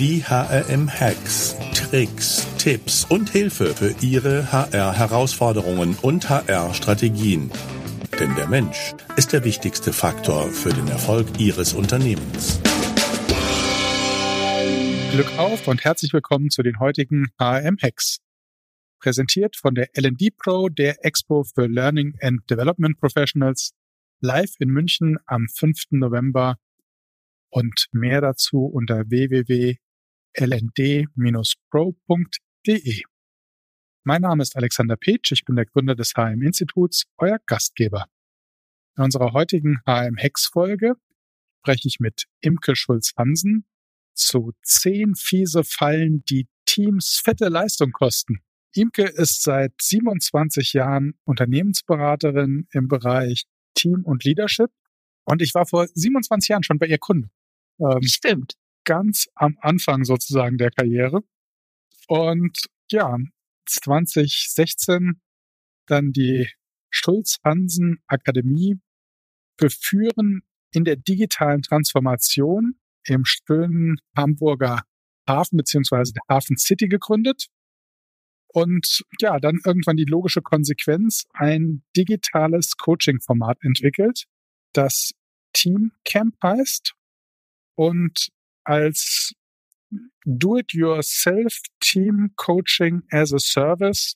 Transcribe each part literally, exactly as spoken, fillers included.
Die H R M-Hacks, Tricks, Tipps und Hilfe für Ihre H R-Herausforderungen und H R-Strategien. Denn der Mensch ist der wichtigste Faktor für den Erfolg Ihres Unternehmens. Glück auf und herzlich willkommen zu den heutigen H R M-Hacks. Präsentiert von der L and D Pro, der Expo für Learning and Development Professionals, live in München am fünften November und mehr dazu unter w w w punkt l n d dash pro punkt d e. Mein Name ist Alexander Petsch, ich bin der Gründer des H R M-Instituts, euer Gastgeber. In unserer heutigen H R M-Hacks-Folge spreche ich mit Imke Schulz-Hansen zu zehn fiese Fallen, die Teams fette Leistung kosten. Imke ist seit siebenundzwanzig Jahren Unternehmensberaterin im Bereich Team und Leadership und ich war vor siebenundzwanzig Jahren schon bei ihr Kunde. Ähm, Stimmt. Ganz am Anfang sozusagen der Karriere. Und ja, zwanzig sechzehn dann die Schulz-Hansen Akademie für Führen in der digitalen Transformation im schönen Hamburger Hafen beziehungsweise der Hafen City gegründet. Und ja, dann irgendwann die logische Konsequenz, ein digitales Coaching-Format entwickelt, das Team Camp heißt und als Do-it-yourself Team Coaching as a Service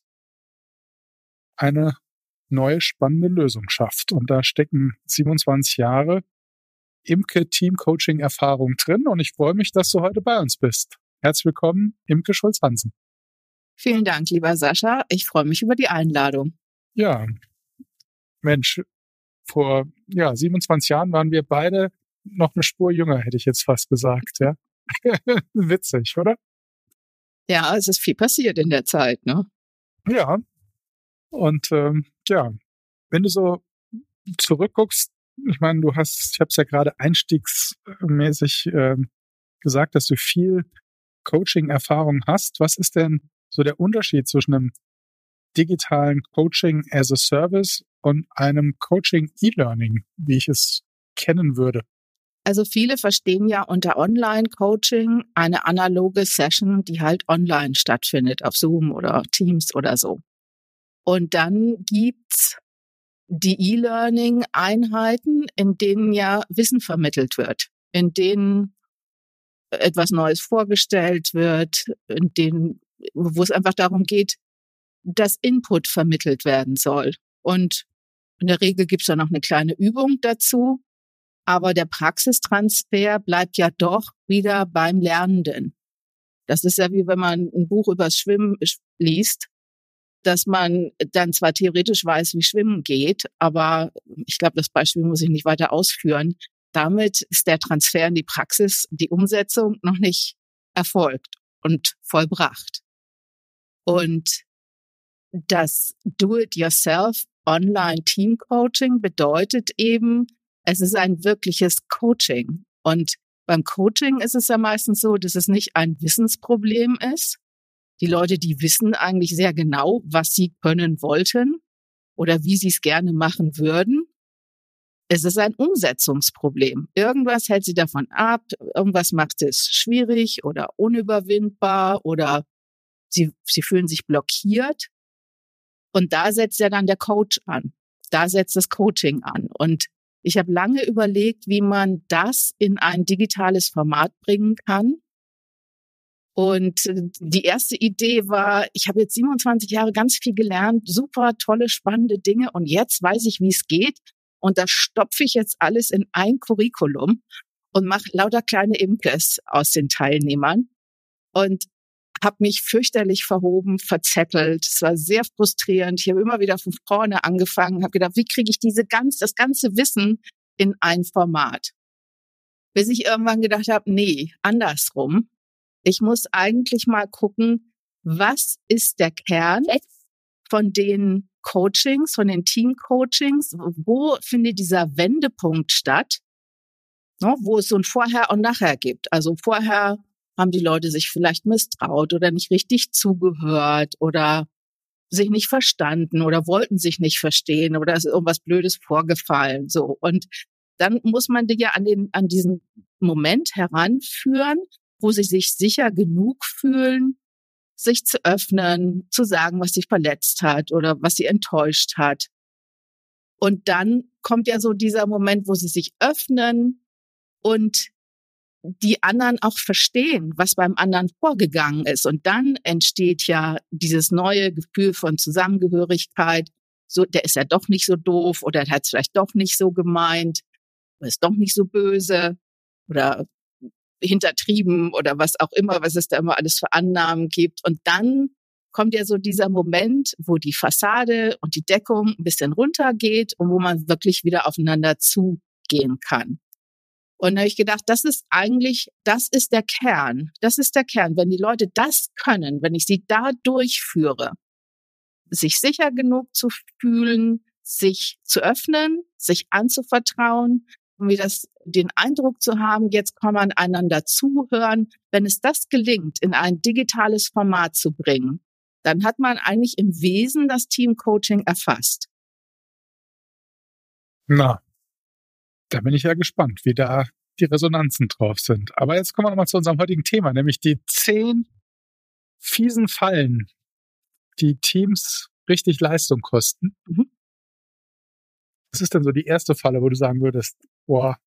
eine neue spannende Lösung schafft. Und da stecken siebenundzwanzig Jahre Imke Team Coaching Erfahrung drin und ich freue mich, dass du heute bei uns bist. Herzlich willkommen, Imke Schulz-Hansen. Vielen Dank, lieber Sascha. Ich freue mich über die Einladung. Ja, Mensch, vor ja, siebenundzwanzig Jahren waren wir beide noch eine Spur jünger, hätte ich jetzt fast gesagt. Ja, witzig, oder? Ja, es ist viel passiert in der Zeit, ne? Ja, und ähm, ja, wenn du so zurückguckst, ich meine, du hast, ich habe es ja gerade einstiegsmäßig äh, gesagt, dass du viel Coaching-Erfahrung hast. Was ist denn so der Unterschied zwischen einem digitalen Coaching as a Service und einem Coaching E-Learning, wie ich es kennen würde? Also viele verstehen ja unter Online-Coaching eine analoge Session, die halt online stattfindet, auf Zoom oder Teams oder so. Und dann gibt's die E-Learning-Einheiten, in denen ja Wissen vermittelt wird, in denen etwas Neues vorgestellt wird, in denen, wo es einfach darum geht, dass Input vermittelt werden soll. Und in der Regel gibt's da noch eine kleine Übung dazu, aber der Praxistransfer bleibt ja doch wieder beim Lernenden. Das ist ja wie wenn man ein Buch übers Schwimmen liest, dass man dann zwar theoretisch weiß, wie Schwimmen geht, aber ich glaube, das Beispiel muss ich nicht weiter ausführen. Damit ist der Transfer in die Praxis, die Umsetzung noch nicht erfolgt und vollbracht. Und das Do-it-yourself Online-Team-Coaching bedeutet eben, es ist ein wirkliches Coaching. Und beim Coaching ist es ja meistens so, dass es nicht ein Wissensproblem ist. Die Leute, die wissen eigentlich sehr genau, was sie können wollten oder wie sie es gerne machen würden. Es ist ein Umsetzungsproblem. Irgendwas hält sie davon ab, irgendwas macht es schwierig oder unüberwindbar oder sie, sie fühlen sich blockiert. Und da setzt ja dann der Coach an. Da setzt das Coaching an. Und ich habe lange überlegt, wie man das in ein digitales Format bringen kann. Und die erste Idee war, ich habe jetzt siebenundzwanzig Jahre ganz viel gelernt, super tolle, spannende Dinge und jetzt weiß ich, wie es geht. Und da stopfe ich jetzt alles in ein Curriculum und mache lauter kleine Imkes aus den Teilnehmern und habe mich fürchterlich verhoben, verzettelt. Es war sehr frustrierend. Ich habe immer wieder von vorne angefangen, habe gedacht, wie kriege ich diese ganz, das ganze Wissen in ein Format? Bis ich irgendwann gedacht habe, nee, andersrum. Ich muss eigentlich mal gucken, was ist der Kern von den Coachings, von den Team-Coachings? Wo findet dieser Wendepunkt statt, ne, wo es so ein Vorher und Nachher gibt? Also vorher haben die Leute sich vielleicht misstraut oder nicht richtig zugehört oder sich nicht verstanden oder wollten sich nicht verstehen oder ist irgendwas Blödes vorgefallen. So. Und dann muss man die ja an den, an diesen Moment heranführen, wo sie sich sicher genug fühlen, sich zu öffnen, zu sagen, was sie verletzt hat oder was sie enttäuscht hat. Und dann kommt ja so dieser Moment, wo sie sich öffnen und die anderen auch verstehen, was beim anderen vorgegangen ist. Und dann entsteht ja dieses neue Gefühl von Zusammengehörigkeit. So, der ist ja doch nicht so doof oder der hat es vielleicht doch nicht so gemeint oder ist doch nicht so böse oder hintertrieben oder was auch immer, was es da immer alles für Annahmen gibt. Und dann kommt ja so dieser Moment, wo die Fassade und die Deckung ein bisschen runtergeht und wo man wirklich wieder aufeinander zugehen kann. Und da habe ich gedacht, das ist eigentlich, das ist der Kern. Das ist der Kern. Wenn die Leute das können, wenn ich sie da durchführe, sich sicher genug zu fühlen, sich zu öffnen, sich anzuvertrauen, um wieder das, den Eindruck zu haben, jetzt kann man einander zuhören. Wenn es das gelingt, in ein digitales Format zu bringen, dann hat man eigentlich im Wesen das Teamcoaching erfasst. Na, da bin ich ja gespannt, wie da die Resonanzen drauf sind. Aber jetzt kommen wir nochmal zu unserem heutigen Thema, nämlich die zehn fiesen Fallen, die Teams richtig Leistung kosten. Mhm. Was ist denn so die erste Falle, wo du sagen würdest, boah?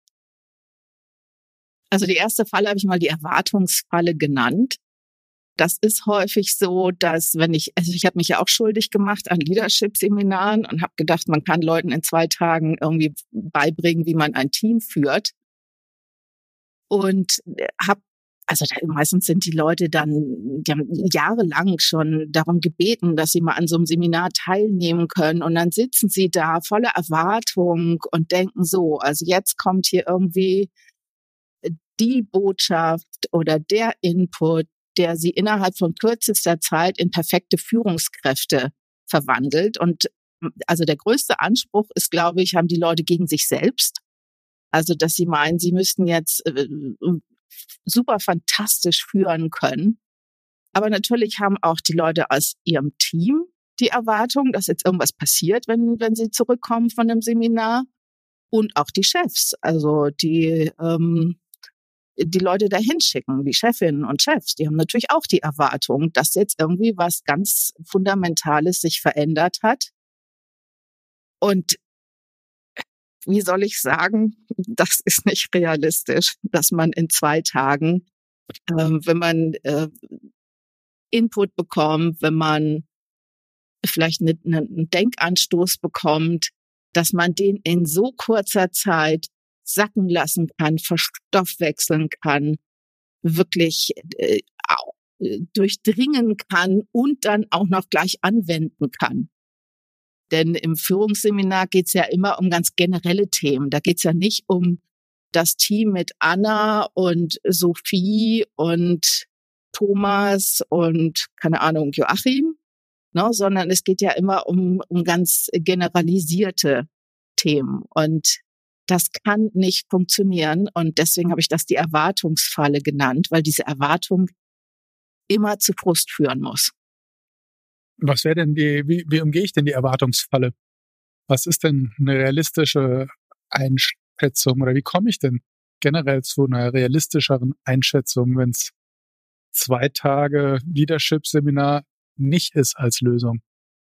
Also die erste Falle habe ich mal die Erwartungsfalle genannt. Das ist häufig so, dass wenn ich, also ich habe mich ja auch schuldig gemacht an Leadership-Seminaren und habe gedacht, man kann Leuten in zwei Tagen irgendwie beibringen, wie man ein Team führt. Und habe, also da, meistens sind die Leute dann, die haben jahrelang schon darum gebeten, dass sie mal an so einem Seminar teilnehmen können. Und dann sitzen sie da voller Erwartung und denken so, also jetzt kommt hier irgendwie die Botschaft oder der Input, der sie innerhalb von kürzester Zeit in perfekte Führungskräfte verwandelt. Und also der größte Anspruch ist, glaube ich, haben die Leute gegen sich selbst. Also, dass sie meinen, sie müssten jetzt äh, super fantastisch führen können. Aber natürlich haben auch die Leute aus ihrem Team die Erwartung, dass jetzt irgendwas passiert, wenn, wenn sie zurückkommen von einem Seminar. Und auch die Chefs, also die ähm, die Leute dahin schicken, die Chefinnen und Chefs, die haben natürlich auch die Erwartung, dass jetzt irgendwie was ganz Fundamentales sich verändert hat. Und wie soll ich sagen, das ist nicht realistisch, dass man in zwei Tagen, äh, wenn man äh, Input bekommt, wenn man vielleicht eine, eine, einen Denkanstoß bekommt, dass man den in so kurzer Zeit sacken lassen kann, verstoffwechseln kann, wirklich äh, durchdringen kann und dann auch noch gleich anwenden kann. Denn im Führungsseminar geht es ja immer um ganz generelle Themen. Da geht es ja nicht um das Team mit Anna und Sophie und Thomas und, keine Ahnung, Joachim, ne, sondern es geht ja immer um, um ganz generalisierte Themen. Und das kann nicht funktionieren. Und deswegen habe ich das die Erwartungsfalle genannt, weil diese Erwartung immer zu Frust führen muss. Was wäre denn die, wie, wie umgehe ich denn die Erwartungsfalle? Was ist denn eine realistische Einschätzung oder wie komme ich denn generell zu einer realistischeren Einschätzung, wenn es zwei Tage Leadership-Seminar nicht ist als Lösung?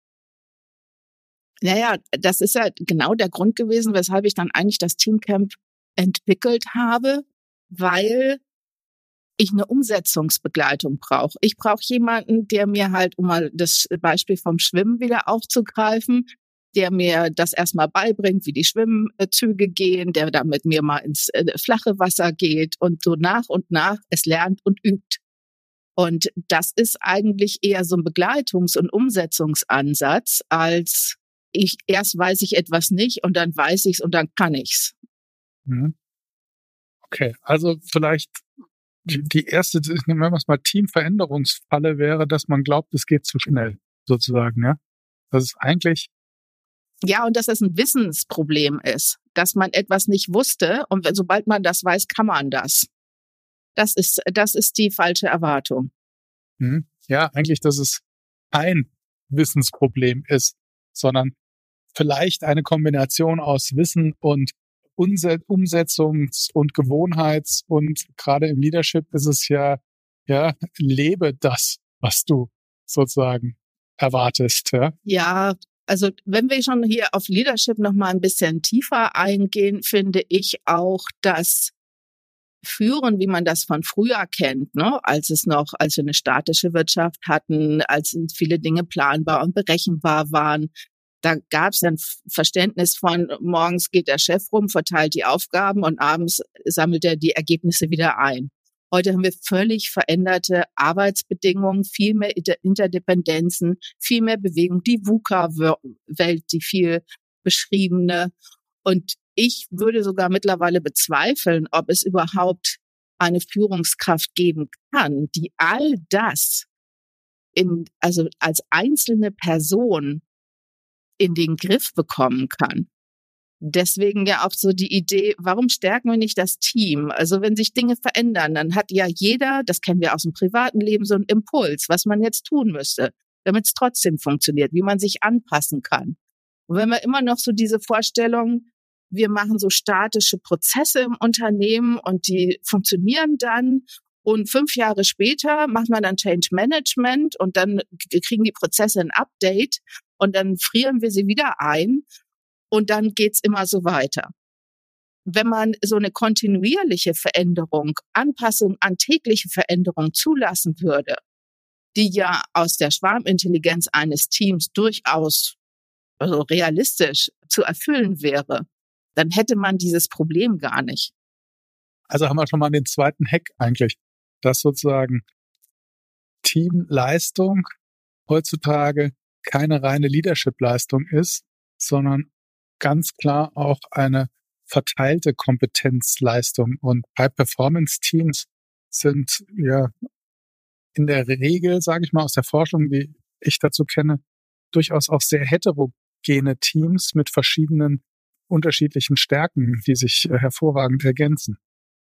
Naja, das ist ja genau der Grund gewesen, weshalb ich dann eigentlich das Teamcamp entwickelt habe, weil ich eine Umsetzungsbegleitung brauche. Ich brauche jemanden, der mir halt, um mal das Beispiel vom Schwimmen wieder aufzugreifen, der mir das erstmal beibringt, wie die Schwimmzüge gehen, der da mit mir mal ins äh, flache Wasser geht und so nach und nach es lernt und übt. Und das ist eigentlich eher so ein Begleitungs- und Umsetzungsansatz, als ich erst weiß ich etwas nicht und dann weiß ich es und dann kann ich's. Okay, also vielleicht die erste, nehmen wir es mal, Teamveränderungsfalle wäre, dass man glaubt, es geht zu schnell, sozusagen, ja. Das ist eigentlich. Ja, und dass es ein Wissensproblem ist, dass man etwas nicht wusste und sobald man das weiß, kann man das. Das ist, das ist die falsche Erwartung. Ja, eigentlich, dass es ein Wissensproblem ist, sondern vielleicht eine Kombination aus Wissen und Umset- Umsetzungs- und Gewohnheits- und gerade im Leadership ist es ja, ja, lebe das, was du sozusagen erwartest. Ja, Ja, also wenn wir schon hier auf Leadership noch mal ein bisschen tiefer eingehen, finde ich auch, dass Führen, wie man das von früher kennt, ne, als es noch, als wir eine statische Wirtschaft hatten, als viele Dinge planbar und berechenbar waren, da gab es ein Verständnis von, morgens geht der Chef rum, verteilt die Aufgaben und abends sammelt er die Ergebnisse wieder ein. Heute haben wir völlig veränderte Arbeitsbedingungen, viel mehr Interdependenzen, viel mehr Bewegung, die VUCA-Welt, die viel beschriebene. Und ich würde sogar mittlerweile bezweifeln, ob es überhaupt eine Führungskraft geben kann, die all das in, also als einzelne Person in den Griff bekommen kann. Deswegen ja auch so die Idee, warum stärken wir nicht das Team? Also wenn sich Dinge verändern, dann hat ja jeder, das kennen wir aus dem privaten Leben, so einen Impuls, was man jetzt tun müsste, damit es trotzdem funktioniert, wie man sich anpassen kann. Und wenn wir immer noch so diese Vorstellung, wir machen so statische Prozesse im Unternehmen und die funktionieren dann und fünf Jahre später macht man dann Change Management und dann kriegen die Prozesse ein Update und dann frieren wir sie wieder ein und dann geht's immer so weiter. Wenn man so eine kontinuierliche Veränderung, Anpassung an tägliche Veränderung zulassen würde, die ja aus der Schwarmintelligenz eines Teams durchaus also realistisch zu erfüllen wäre, dann hätte man dieses Problem gar nicht. also haben wir schon mal den zweiten Hack eigentlich, dass sozusagen Teamleistung heutzutage keine reine Leadership-Leistung ist, sondern ganz klar auch eine verteilte Kompetenzleistung. Und High-Performance-Teams sind ja in der Regel, sage ich mal, aus der Forschung, die ich dazu kenne, durchaus auch sehr heterogene Teams mit verschiedenen unterschiedlichen Stärken, die sich äh, hervorragend ergänzen.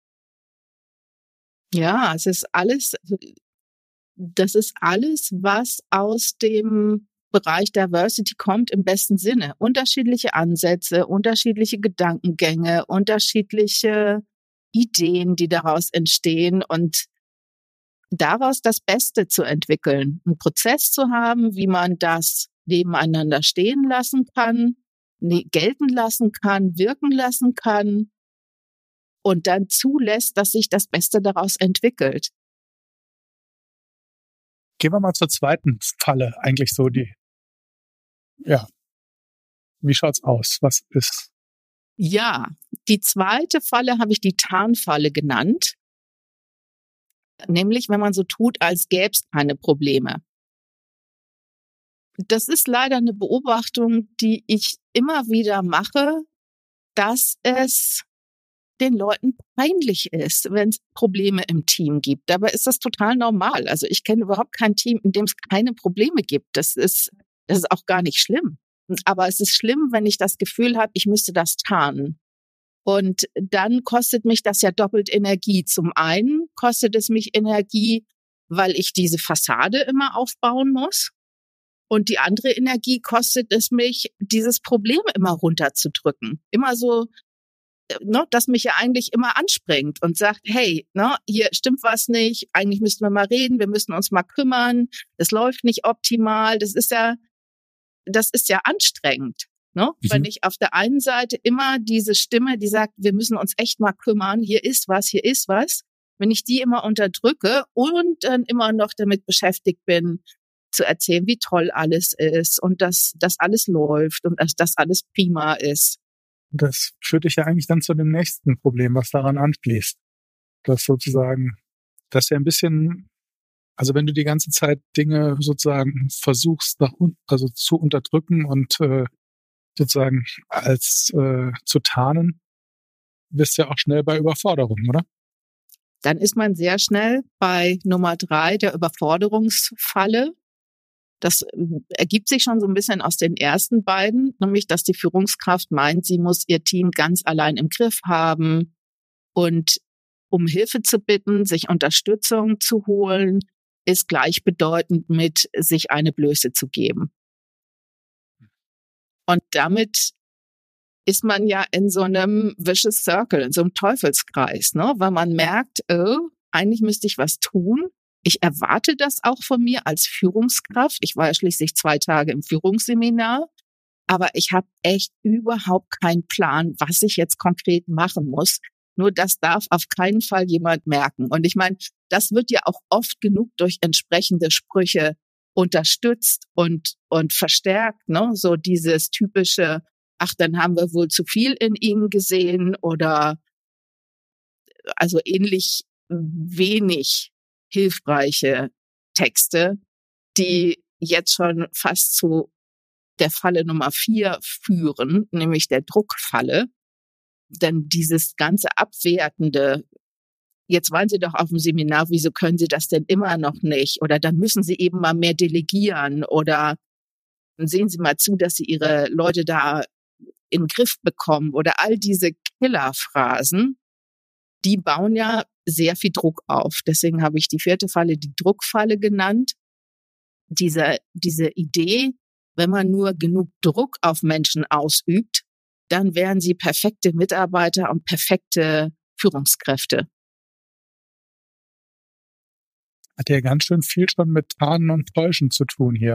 Ja, es ist alles, das ist alles, was aus dem Bereich Diversity kommt im besten Sinne. Unterschiedliche Ansätze, unterschiedliche Gedankengänge, unterschiedliche Ideen, die daraus entstehen und daraus das Beste zu entwickeln, einen Prozess zu haben, wie man das nebeneinander stehen lassen kann, gelten lassen kann, wirken lassen kann und dann zulässt, dass sich das Beste daraus entwickelt. Gehen wir mal zur zweiten Falle, eigentlich so die, ja, wie schaut's aus? Was ist? Ja, die zweite Falle habe ich die Tarnfalle genannt, nämlich wenn man so tut, als gäbe es keine Probleme. Das ist leider eine Beobachtung, die ich immer wieder mache, dass es den Leuten peinlich ist, wenn es Probleme im Team gibt. Dabei ist das total normal. Also ich kenne überhaupt kein Team, in dem es keine Probleme gibt. Das ist, das ist auch gar nicht schlimm. Aber es ist schlimm, wenn ich das Gefühl habe, ich müsste das tarnen. Und dann kostet mich das ja doppelt Energie. Zum einen kostet es mich Energie, weil ich diese Fassade immer aufbauen muss. Und die andere Energie kostet es mich, dieses Problem immer runterzudrücken. Immer so, ne, das mich ja eigentlich immer anspringt und sagt, hey, ne, hier stimmt was nicht, eigentlich müssten wir mal reden, wir müssen uns mal kümmern, das läuft nicht optimal, das ist ja, das ist ja anstrengend. Ne? Mhm. Wenn ich auf der einen Seite immer diese Stimme, die sagt, wir müssen uns echt mal kümmern, hier ist was, hier ist was, wenn ich die immer unterdrücke und dann immer noch damit beschäftigt bin, zu erzählen, wie toll alles ist und dass das alles läuft und dass das alles prima ist. Das führt dich ja eigentlich dann zu dem nächsten Problem, was daran anschließt. Das sozusagen, dass ja ein bisschen, also wenn du die ganze Zeit Dinge sozusagen versuchst, nach also zu unterdrücken und äh, sozusagen als äh, zu tarnen, bist du ja auch schnell bei Überforderung, oder? Dann ist man sehr schnell bei Nummer drei, der Überforderungsfalle. Das ergibt sich schon so ein bisschen aus den ersten beiden, nämlich dass die Führungskraft meint, sie muss ihr Team ganz allein im Griff haben und um Hilfe zu bitten, sich Unterstützung zu holen, ist gleichbedeutend mit sich eine Blöße zu geben. Und damit ist man ja in so einem vicious circle, in so einem Teufelskreis, ne? Weil man merkt, oh, eigentlich müsste ich was tun. Ich erwarte das auch von mir als Führungskraft. Ich war ja schließlich zwei Tage im Führungsseminar, aber ich habe echt überhaupt keinen Plan, was ich jetzt konkret machen muss. Nur das darf auf keinen Fall jemand merken. Und ich meine, das wird ja auch oft genug durch entsprechende Sprüche unterstützt und und verstärkt, ne? So dieses typische, ach, dann haben wir wohl zu viel in ihnen gesehen oder also ähnlich wenig hilfreiche Texte, die jetzt schon fast zu der Falle Nummer vier führen, nämlich der Druckfalle. Denn dieses ganze Abwertende, jetzt waren Sie doch auf dem Seminar, wieso können Sie das denn immer noch nicht? Oder dann müssen Sie eben mal mehr delegieren oder sehen Sie mal zu, dass Sie Ihre Leute da in den Griff bekommen oder all diese Killerphrasen, die bauen ja sehr viel Druck auf. Deswegen habe ich die vierte Falle die Druckfalle genannt. Diese, diese Idee, wenn man nur genug Druck auf Menschen ausübt, dann wären sie perfekte Mitarbeiter und perfekte Führungskräfte. Hat ja ganz schön viel schon mit Tarnen und Täuschen zu tun hier.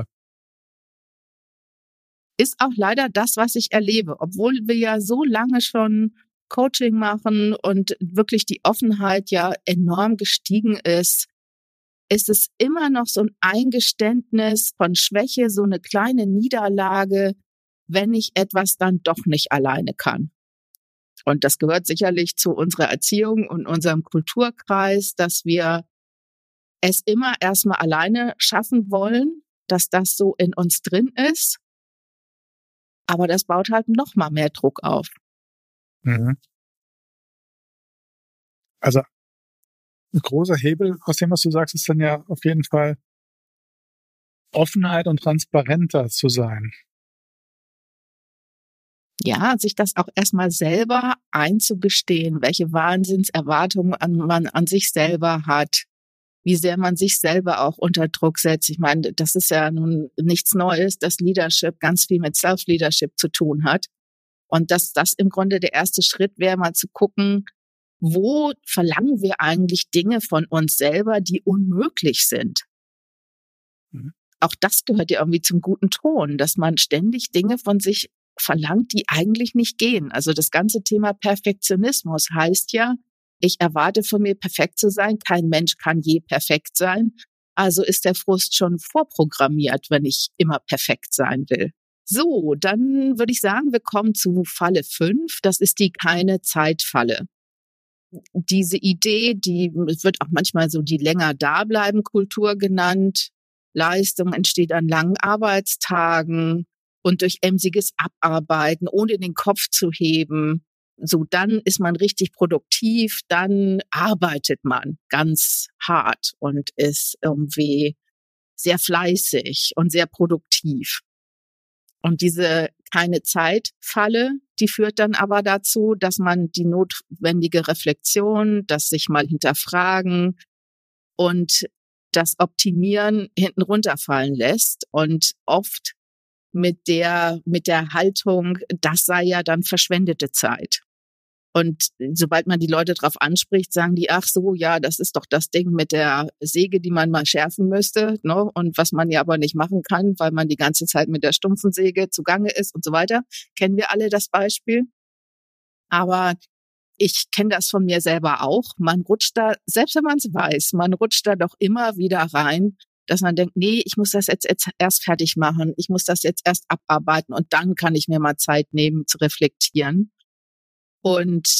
Ist auch leider das, was ich erlebe. Obwohl wir ja so lange schon Coaching machen und wirklich die Offenheit ja enorm gestiegen ist, ist es immer noch so ein Eingeständnis von Schwäche, so eine kleine Niederlage, wenn ich etwas dann doch nicht alleine kann. Und das gehört sicherlich zu unserer Erziehung und unserem Kulturkreis, dass wir es immer erstmal alleine schaffen wollen, dass das so in uns drin ist. Aber das baut halt noch mal mehr Druck auf. Mhm. Also ein großer Hebel aus dem, was du sagst, ist dann ja auf jeden Fall Offenheit und transparenter zu sein. Ja, sich das auch erstmal selber einzugestehen, welche Wahnsinnserwartungen man an sich selber hat, wie sehr man sich selber auch unter Druck setzt. Ich meine, das ist ja nun nichts Neues, dass Leadership ganz viel mit Self-Leadership zu tun hat. Und dass das im Grunde der erste Schritt wäre, mal zu gucken, wo verlangen wir eigentlich Dinge von uns selber, die unmöglich sind. Mhm. Auch das gehört ja irgendwie zum guten Ton, dass man ständig Dinge von sich verlangt, die eigentlich nicht gehen. Also das ganze Thema Perfektionismus heißt ja, ich erwarte von mir perfekt zu sein. Kein Mensch kann je perfekt sein. Also ist der Frust schon vorprogrammiert, wenn ich immer perfekt sein will. So, dann würde ich sagen, wir kommen zu Falle fünf. Das ist die keine-Zeit-Falle. Diese Idee, die wird auch manchmal so die länger dableiben Kultur genannt. Leistung entsteht an langen Arbeitstagen und durch emsiges Abarbeiten, ohne den Kopf zu heben. So, dann ist man richtig produktiv, dann arbeitet man ganz hart und ist irgendwie sehr fleißig und sehr produktiv. Und diese keine-Zeit-Falle, die führt dann aber dazu, dass man die notwendige Reflexion, das sich mal hinterfragen und das Optimieren hinten runterfallen lässt und oft mit der, mit der Haltung, das sei ja dann verschwendete Zeit. Und sobald man die Leute drauf anspricht, sagen die, ach so, ja, das ist doch das Ding mit der Säge, die man mal schärfen müsste, ne? Und was man ja aber nicht machen kann, weil man die ganze Zeit mit der stumpfen Säge zugange ist und so weiter. Kennen wir alle das Beispiel? Aber ich kenne das von mir selber auch. Man rutscht da, selbst wenn man es weiß, man rutscht da doch immer wieder rein, dass man denkt, nee, ich muss das jetzt, jetzt erst fertig machen, ich muss das jetzt erst abarbeiten und dann kann ich mir mal Zeit nehmen zu reflektieren. Und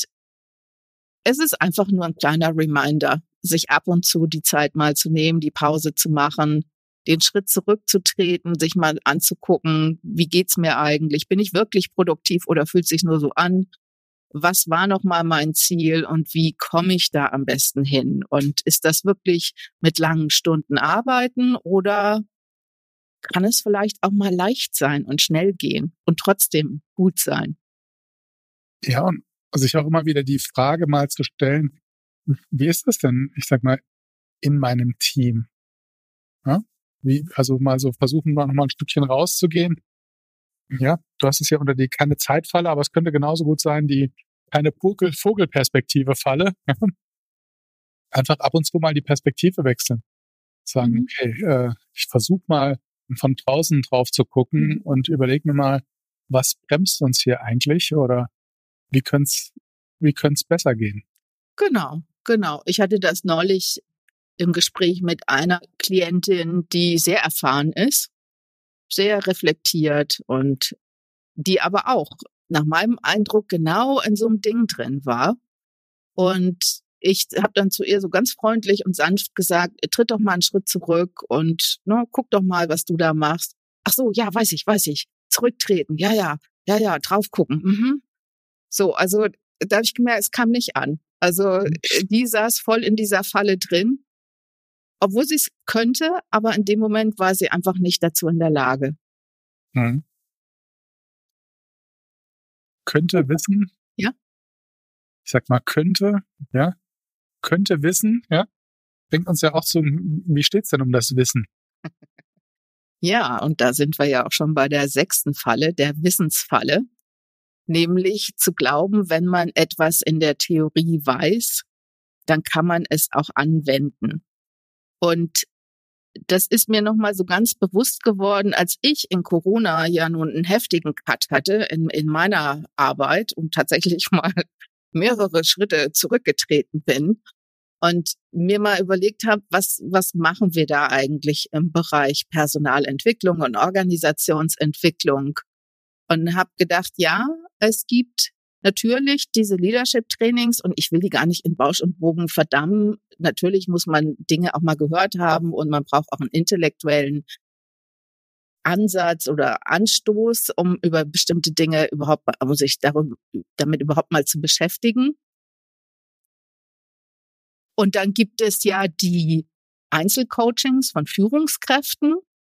es ist einfach nur ein kleiner Reminder, sich ab und zu die Zeit mal zu nehmen, die Pause zu machen, den Schritt zurückzutreten, sich mal anzugucken, wie geht's mir eigentlich? Bin ich wirklich produktiv oder fühlt es sich nur so an? Was war nochmal mein Ziel und wie komme ich da am besten hin? Und ist das wirklich mit langen Stunden arbeiten oder kann es vielleicht auch mal leicht sein und schnell gehen und trotzdem gut sein? Ja, und sich auch immer wieder die Frage mal zu stellen, wie ist das denn, ich sag mal, in meinem Team? Ja? Wie, also mal so versuchen, noch mal ein Stückchen rauszugehen. Ja, du hast es ja unter die keine Zeitfalle, aber es könnte genauso gut sein, die keine Vogel- Vogelperspektive-Falle. Einfach ab und zu mal die Perspektive wechseln. Sagen, Mhm. okay, äh, ich versuche mal von draußen drauf zu gucken und überlege mir mal, was bremst uns hier eigentlich oder wie könnte es wie könnte es besser gehen? Genau, genau. Ich hatte das neulich im Gespräch mit einer Klientin, die sehr erfahren ist, sehr reflektiert und die aber auch nach meinem Eindruck genau in so einem Ding drin war. Und ich habe dann zu ihr so ganz freundlich und sanft gesagt, tritt doch mal einen Schritt zurück und ne, guck doch mal, was du da machst. Ach so, ja, weiß ich, weiß ich. Zurücktreten, ja, ja, ja, ja, drauf gucken. Mhm. So, also da habe ich gemerkt, es kam nicht an. Also die saß voll in dieser Falle drin, obwohl sie es könnte, aber in dem Moment war sie einfach nicht dazu in der Lage. Mhm. Könnte wissen, Ja. ich sag mal könnte, ja, könnte wissen, ja, bringt uns ja auch zu, wie steht's denn um das Wissen? Ja, und da sind wir ja auch schon bei der sechsten Falle, der Wissensfalle, nämlich zu glauben, wenn man etwas in der Theorie weiß, dann kann man es auch anwenden. Und das ist mir nochmal so ganz bewusst geworden, als ich in Corona ja nun einen heftigen Cut hatte in, in meiner Arbeit und tatsächlich mal mehrere Schritte zurückgetreten bin und mir mal überlegt habe, was, was machen wir da eigentlich im Bereich Personalentwicklung und Organisationsentwicklung? Und habe gedacht, ja, es gibt natürlich diese Leadership-Trainings und ich will die gar nicht in Bausch und Bogen verdammen. Natürlich muss man Dinge auch mal gehört haben und man braucht auch einen intellektuellen Ansatz oder Anstoß, um über bestimmte Dinge überhaupt, um sich darum, damit überhaupt mal zu beschäftigen. Und dann gibt es ja die Einzelcoachings von Führungskräften,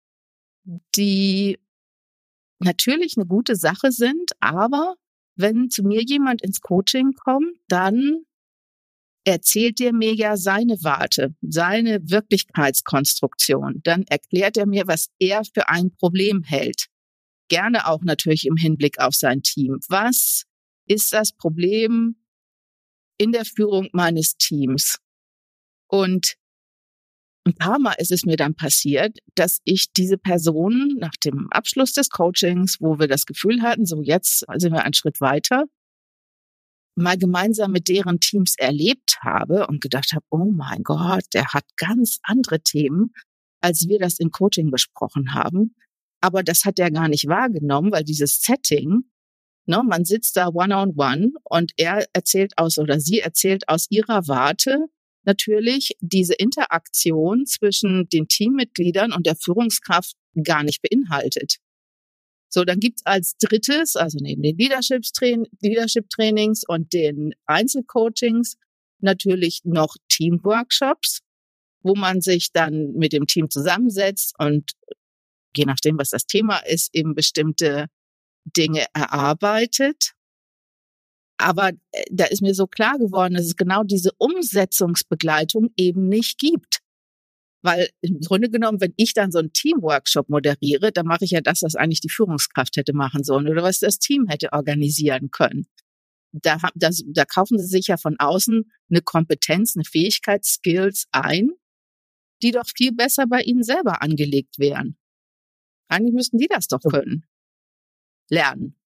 die natürlich eine gute Sache sind, aber wenn zu mir jemand ins Coaching kommt, dann erzählt er mir ja seine Warte, seine Wirklichkeitskonstruktion. Dann erklärt er mir, was er für ein Problem hält. Gerne auch natürlich im Hinblick auf sein Team. Was ist das Problem in der Führung meines Teams? Und ein paar Mal ist es mir dann passiert, dass ich diese Person nach dem Abschluss des Coachings, wo wir das Gefühl hatten, so jetzt sind wir einen Schritt weiter, mal gemeinsam mit deren Teams erlebt habe und gedacht habe, oh mein Gott, der hat ganz andere Themen, als wir das im Coaching besprochen haben. Aber das hat er gar nicht wahrgenommen, weil dieses Setting, ne, man sitzt da one-on-one und er erzählt aus oder sie erzählt aus ihrer Warte natürlich diese Interaktion zwischen den Teammitgliedern und der Führungskraft gar nicht beinhaltet. So, dann gibt's als drittes, also neben den Leadership-Trainings und den Einzelcoachings natürlich noch Teamworkshops, wo man sich dann mit dem Team zusammensetzt und je nachdem, was das Thema ist, eben bestimmte Dinge erarbeitet. Aber da ist mir so klar geworden, dass es genau diese Umsetzungsbegleitung eben nicht gibt. Weil im Grunde genommen, wenn ich dann so einen Teamworkshop moderiere, dann mache ich ja das, was eigentlich die Führungskraft hätte machen sollen oder was das Team hätte organisieren können. Da, das, da kaufen sie sich ja von außen eine Kompetenz, eine Fähigkeit, Skills ein, die doch viel besser bei ihnen selber angelegt wären. Eigentlich müssten die das doch können. Lernen.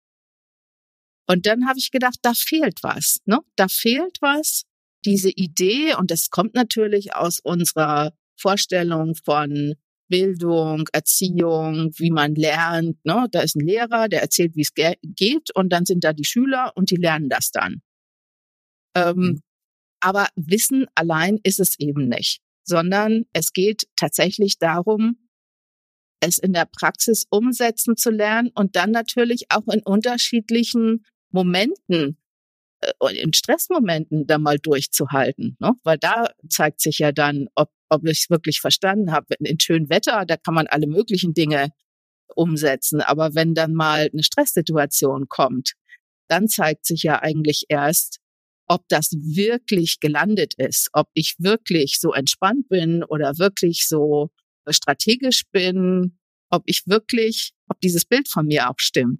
Und dann habe ich gedacht, da fehlt was, ne? Da fehlt was, diese Idee, und das kommt natürlich aus unserer Vorstellung von Bildung, Erziehung, wie man lernt, ne? Da ist ein Lehrer, der erzählt, wie es ge- geht, und dann sind da die Schüler und die lernen das dann. Ähm, mhm. Aber Wissen allein ist es eben nicht, sondern es geht tatsächlich darum, es in der Praxis umsetzen zu lernen und dann natürlich auch in unterschiedlichen Momenten, äh, in Stressmomenten da mal durchzuhalten, ne? Weil da zeigt sich ja dann, ob, ob ich es wirklich verstanden habe. In schönem Wetter, da kann man alle möglichen Dinge umsetzen. Aber wenn dann mal eine Stresssituation kommt, dann zeigt sich ja eigentlich erst, ob das wirklich gelandet ist, ob ich wirklich so entspannt bin oder wirklich so strategisch bin, ob ich wirklich, ob dieses Bild von mir auch stimmt.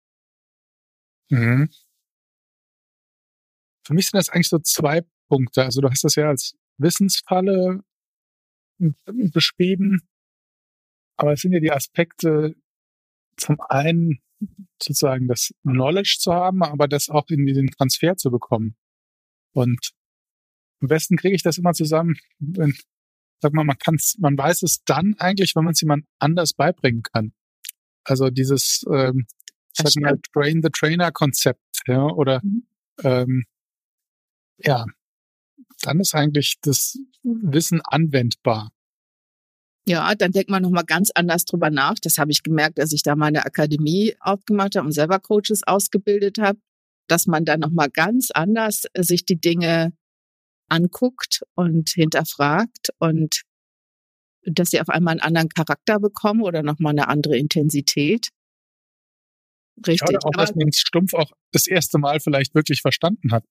Mhm. Für mich sind das eigentlich so zwei Punkte. Also du hast das ja als Wissensfalle beschrieben, aber es sind ja die Aspekte, zum einen sozusagen das Knowledge zu haben, aber das auch in den Transfer zu bekommen. Und am besten kriege ich das immer zusammen, wenn, sag mal, man kann's, man weiß es dann eigentlich, wenn man es jemand anders beibringen kann. Also dieses, ähm, sag mal, Train the Trainer Konzept, ja, oder mhm. ähm, ja, dann ist eigentlich das Wissen anwendbar. Ja, dann denkt man nochmal ganz anders drüber nach. Das habe ich gemerkt, als ich da meine Akademie aufgemacht habe und selber Coaches ausgebildet habe, dass man dann nochmal ganz anders sich die Dinge anguckt und hinterfragt und dass sie auf einmal einen anderen Charakter bekommen oder nochmal eine andere Intensität. Richtig. Ja, oder auch, dass man es stumpf auch das erste Mal vielleicht wirklich verstanden hat.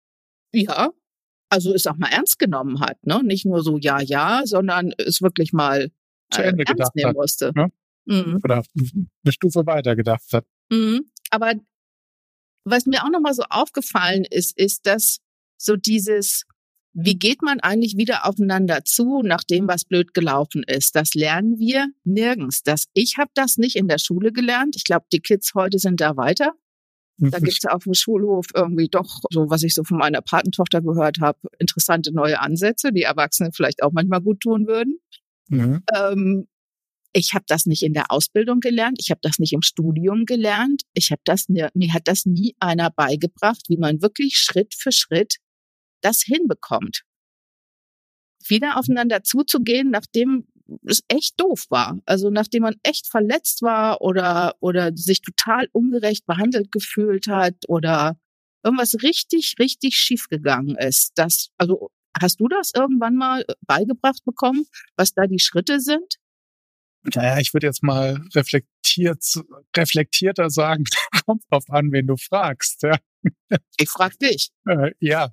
Ja, also es auch mal ernst genommen hat, ne? Nicht nur so ja, ja, sondern es wirklich mal zu Ende äh, ernst gedacht nehmen hat, musste. Ne? Mhm. Oder eine Stufe weiter gedacht hat. Mhm. Aber was mir auch nochmal so aufgefallen ist, ist, dass so dieses, wie geht man eigentlich wieder aufeinander zu, nachdem was blöd gelaufen ist? Das lernen wir nirgends. Das, ich habe das nicht in der Schule gelernt. Ich glaube, die Kids heute sind da weiter. Da gibt's ja auf dem Schulhof irgendwie doch, so was ich so von meiner Patentochter gehört habe, interessante neue Ansätze, die Erwachsenen vielleicht auch manchmal gut tun würden. Mhm. Ähm, ich habe das nicht in der Ausbildung gelernt, ich habe das nicht im Studium gelernt, ich habe das mir, mir hat das nie einer beigebracht, wie man wirklich Schritt für Schritt das hinbekommt. Wieder aufeinander zuzugehen, nachdem es echt doof war. Also nachdem man echt verletzt war oder oder sich total ungerecht behandelt gefühlt hat oder irgendwas richtig, richtig schief gegangen ist. Das, also hast du das irgendwann mal beigebracht bekommen, was da die Schritte sind? Naja, ich würde jetzt mal reflektiert, reflektierter sagen, kommt drauf an, wen du fragst. Ja. Ich frag dich. Äh, ja.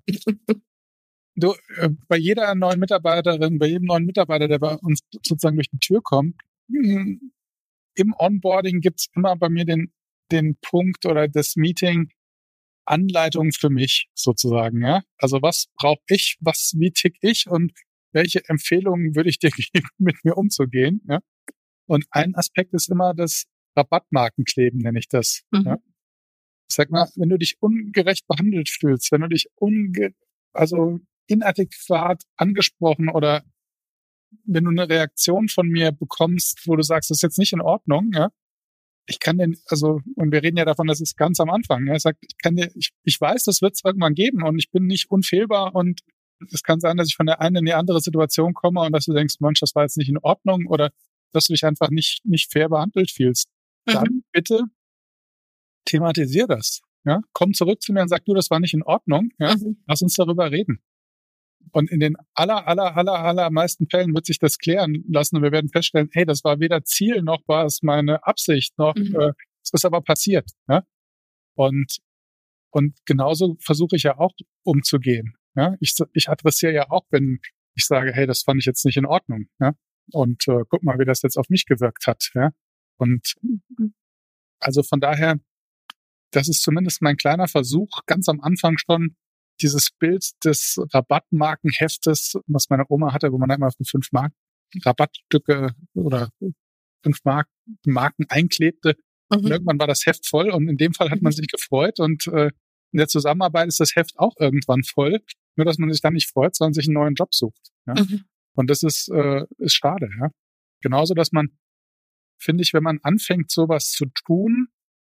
Du, äh, bei jeder neuen Mitarbeiterin, bei jedem neuen Mitarbeiter, der bei uns sozusagen durch die Tür kommt, mh, im Onboarding gibt's immer bei mir den, den Punkt oder das Meeting Anleitung für mich sozusagen. Ja, also was brauche ich, was, wie tick ich und welche Empfehlungen würde ich dir geben, mit mir umzugehen? Ja, und ein Aspekt ist immer das Rabattmarkenkleben, nenne ich das. Mhm. Ja? Sag mal, wenn du dich ungerecht behandelt fühlst, wenn du dich unge also inadäquat angesprochen oder wenn du eine Reaktion von mir bekommst, wo du sagst, das ist jetzt nicht in Ordnung, ja, ich kann den, also, und wir reden ja davon, das ist ganz am Anfang, ja, sagt, ich kann dir, ich, ich weiß, das wird es irgendwann geben und ich bin nicht unfehlbar und es kann sein, dass ich von der einen in die andere Situation komme und dass du denkst, Mensch, das war jetzt nicht in Ordnung oder dass du dich einfach nicht, nicht fair behandelt fühlst. Mhm. Dann bitte thematisier das. Ja, komm zurück zu mir und sag, du, das war nicht in Ordnung. Ja, mhm. Lass uns darüber reden. Und in den aller, aller, aller, aller meisten Fällen wird sich das klären lassen und wir werden feststellen, hey, das war weder Ziel noch war es meine Absicht noch, mhm. äh, es ist aber passiert. Ja? Und und genauso versuche ich ja auch umzugehen. Ja, ich ich adressiere ja auch, wenn ich sage, hey, das fand ich jetzt nicht in Ordnung. Ja, und äh, guck mal, wie das jetzt auf mich gewirkt hat. Ja, und also von daher. Das ist zumindest mein kleiner Versuch, ganz am Anfang schon dieses Bild des Rabattmarkenheftes, was meine Oma hatte, wo man einmal für fünf Mark Rabattstücke oder fünf Mark Marken einklebte. Mhm. Und irgendwann war das Heft voll und in dem Fall hat man sich gefreut und äh, in der Zusammenarbeit ist das Heft auch irgendwann voll, nur dass man sich dann nicht freut, sondern sich einen neuen Job sucht. Ja? Mhm. Und das ist, äh, ist schade. Ja? Genauso, dass man, finde ich, wenn man anfängt, sowas zu tun,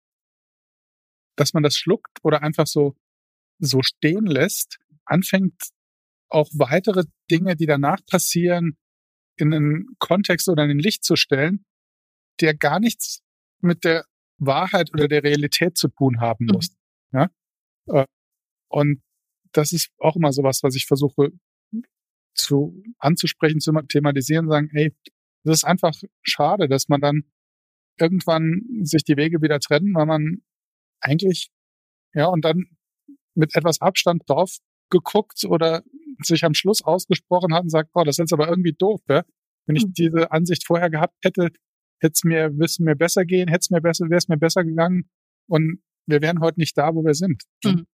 dass man das schluckt oder einfach so, so stehen lässt, anfängt auch weitere Dinge, die danach passieren, in einen Kontext oder in ein Licht zu stellen, der gar nichts mit der Wahrheit oder der Realität zu tun haben muss. Mhm. Ja? Und das ist auch immer sowas, was ich versuche zu anzusprechen, zu thematisieren, sagen, hey, das ist einfach schade, dass man dann irgendwann sich die Wege wieder trennen, weil man eigentlich, ja, und dann mit etwas Abstand drauf geguckt oder sich am Schluss ausgesprochen hat und sagt, boah, das ist jetzt aber irgendwie doof, ja? Wenn ich diese Ansicht vorher gehabt hätte, hätte es mir, wird's mir besser gehen, hätte es mir besser, wäre es mir besser gegangen und wir wären heute nicht da, wo wir sind. Mhm.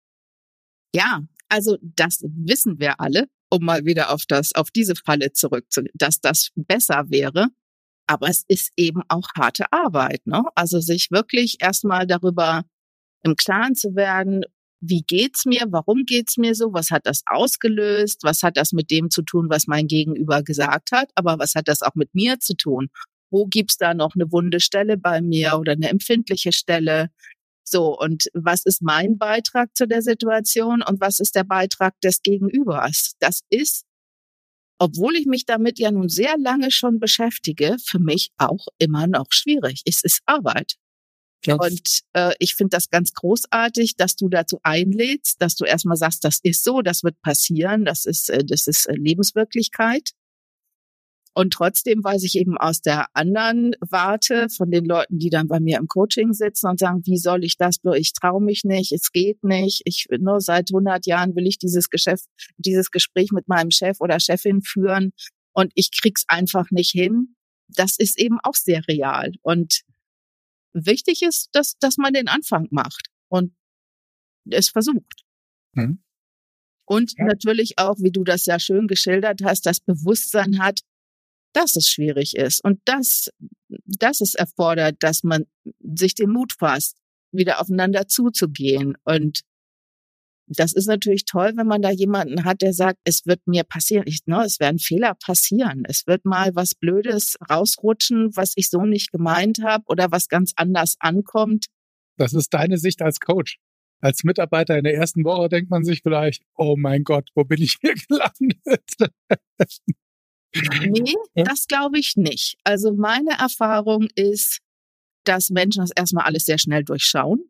Ja, also das wissen wir alle, um mal wieder auf das, auf diese Falle zurückzugehen, dass das besser wäre. Aber es ist eben auch harte Arbeit, ne? Also sich wirklich erstmal darüber im Klaren zu werden, wie geht's mir, warum geht's mir so, was hat das ausgelöst, was hat das mit dem zu tun, was mein Gegenüber gesagt hat, aber was hat das auch mit mir zu tun? Wo gibt's da noch eine wunde Stelle bei mir oder eine empfindliche Stelle? So, und was ist mein Beitrag zu der Situation und was ist der Beitrag des Gegenübers? Das ist, obwohl ich mich damit ja nun sehr lange schon beschäftige, für mich auch immer noch schwierig. Es ist Arbeit. Ja. Und äh, ich finde das ganz großartig, dass du dazu einlädst, dass du erstmal sagst, das ist so, das wird passieren, das ist, äh, das ist äh, Lebenswirklichkeit. Und trotzdem weiß ich eben aus der anderen Warte von den Leuten, die dann bei mir im Coaching sitzen und sagen, wie soll ich das? Ich traue mich nicht, es geht nicht. Ich nur seit hundert Jahren will ich dieses Geschäft, dieses Gespräch mit meinem Chef oder Chefin führen und ich krieg's einfach nicht hin. Das ist eben auch sehr real. Und wichtig ist, dass, dass man den Anfang macht und es versucht. Mhm. Und ja. Natürlich auch, wie du das ja schön geschildert hast, das Bewusstsein hat, dass es schwierig ist und dass, dass es erfordert, dass man sich den Mut fasst, wieder aufeinander zuzugehen. Und das ist natürlich toll, wenn man da jemanden hat, der sagt, es wird mir passieren, ich, ne, es werden Fehler passieren, es wird mal was Blödes rausrutschen, was ich so nicht gemeint habe oder was ganz anders ankommt. Das ist deine Sicht als Coach. Als Mitarbeiter in der ersten Woche denkt man sich vielleicht, oh mein Gott, wo bin ich hier gelandet? Nee, das glaube ich nicht. Also meine Erfahrung ist, dass Menschen das erstmal alles sehr schnell durchschauen.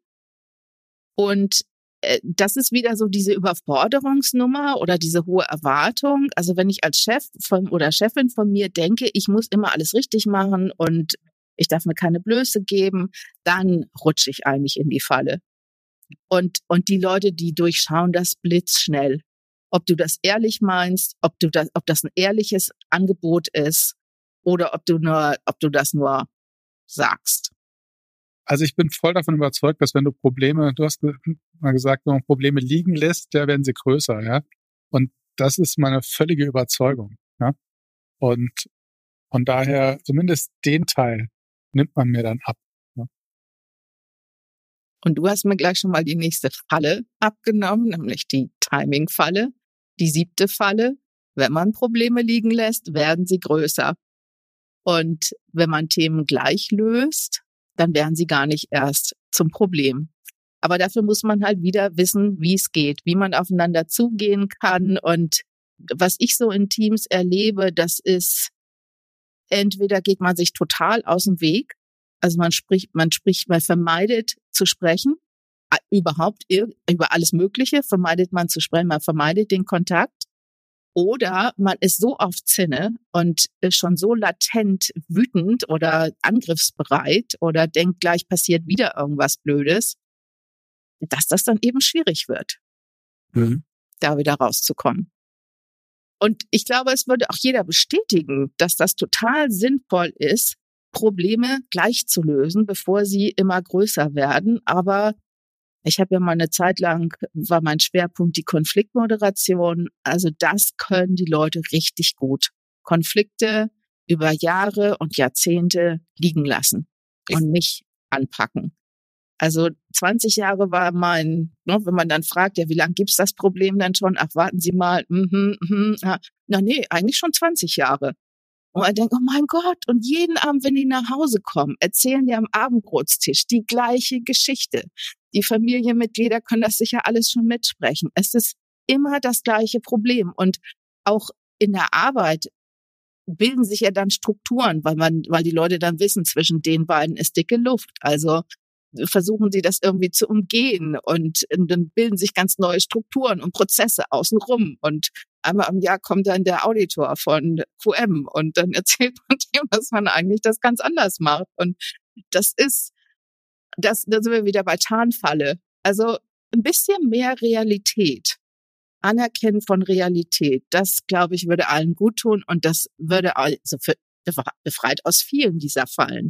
Und äh, das ist wieder so diese Überforderungsnummer oder diese hohe Erwartung. Also wenn ich als Chef von, oder Chefin von mir denke, ich muss immer alles richtig machen und ich darf mir keine Blöße geben, dann rutsche ich eigentlich in die Falle. Und, und die Leute, die durchschauen das blitzschnell. Ob du das ehrlich meinst, ob du das, ob das ein ehrliches Angebot ist oder ob du nur, ob du das nur sagst. Also ich bin voll davon überzeugt, dass wenn du Probleme, du hast mal gesagt, wenn man Probleme liegen lässt, ja, werden sie größer, ja. Und das ist meine völlige Überzeugung, ja. Und von daher, zumindest den Teil nimmt man mir dann ab. Ja? Und du hast mir gleich schon mal die nächste Falle abgenommen, nämlich die Timing-Falle. Die siebte Falle, wenn man Probleme liegen lässt, werden sie größer. Und wenn man Themen gleich löst, dann werden sie gar nicht erst zum Problem. Aber dafür muss man halt wieder wissen, wie es geht, wie man aufeinander zugehen kann. Und was ich so in Teams erlebe, das ist, entweder geht man sich total aus dem Weg, also man spricht, man spricht, man vermeidet zu sprechen, überhaupt über alles Mögliche vermeidet man zu sprechen, man vermeidet den Kontakt. Oder man ist so auf Zinne und ist schon so latent wütend oder angriffsbereit oder denkt, gleich passiert wieder irgendwas Blödes, dass das dann eben schwierig wird, mhm. da wieder rauszukommen. Und ich glaube, es würde auch jeder bestätigen, dass das total sinnvoll ist, Probleme gleich zu lösen, bevor sie immer größer werden. Aber ich habe ja mal eine Zeit lang, war mein Schwerpunkt die Konfliktmoderation. Also das können die Leute richtig gut. Konflikte über Jahre und Jahrzehnte liegen lassen und nicht anpacken. Also zwanzig Jahre war mein, ne, wenn man dann fragt, ja, wie lange gibt's das Problem dann schon? Ach, warten Sie mal, mhm, mhm, ja. Na nee, eigentlich schon zwanzig Jahre. Und man denkt, oh mein Gott, und jeden Abend, wenn die nach Hause kommen, erzählen die am Abendbrotstisch die gleiche Geschichte. Die Familienmitglieder können das sicher alles schon mitsprechen. Es ist immer das gleiche Problem. Und auch in der Arbeit bilden sich ja dann Strukturen, weil man, weil die Leute dann wissen, zwischen den beiden ist dicke Luft. Also versuchen sie das irgendwie zu umgehen und dann bilden sich ganz neue Strukturen und Prozesse außenrum und einmal im Jahr kommt dann der Auditor von Q M und dann erzählt man dem, dass man eigentlich das ganz anders macht und das ist, das, da sind wir wieder bei Tarnfalle. Also ein bisschen mehr Realität, Anerkennen von Realität, das glaube ich würde allen gut tun und das würde also für befreit aus vielen dieser Fallen.